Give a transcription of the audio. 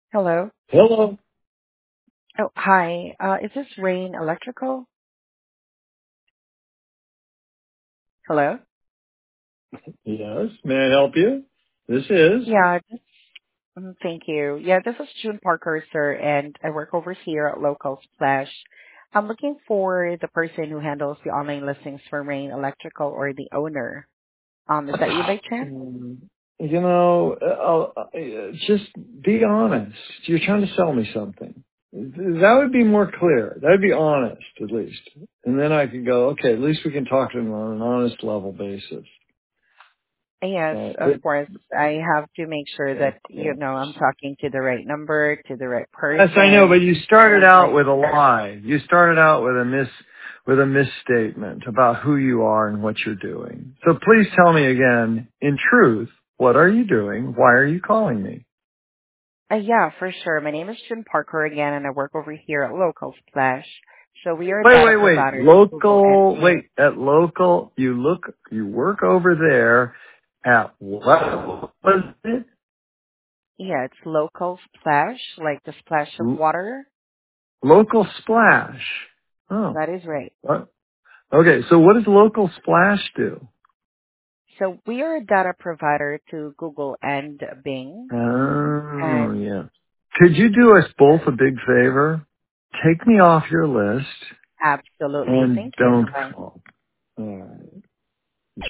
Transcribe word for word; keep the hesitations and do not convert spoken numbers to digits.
Hello. Hello. Oh, hi. Uh, is this Rain Electrical? Hello? Yes, may I help you? This is. Yeah, this, mm, thank you. Yeah, this is June Parker, sir, and I work over here at Local Splash. I'm looking for the person who handles the online listings for Rain Electrical or the owner. Um, is that you by chance? Mm, You know, uh, uh, just be honest. You're trying to sell me something. That would be more clear. That would be honest, at least. And then I could go, okay, at least we can talk to them on an honest level basis. Yes, Uh, of but, course. I have to make sure of that, you course. know, I'm talking to the right number, to the right Yes, I know, person, but you started and out right. with a lie. You started out with a mis with a misstatement about who you are and what you're doing. So please tell me again, in truth, what are you doing? Why are you calling me? Uh, yeah, for sure. My name is Jim Parker again, and I work over here at Local Splash. So we are a Wait, data wait, wait. provider to Google and Local, Bing. wait, at local, you look, you work over there at what was it? Yeah, it's Local Splash, like the splash of L- water. Local Splash. Oh, That is right. what? Okay, so what does Local Splash do? So we are a data provider to Google and Bing. Oh, And yeah. Could you do us both a big favor? Take me off your list absolutely, and thank you. don't Bye. call. All right.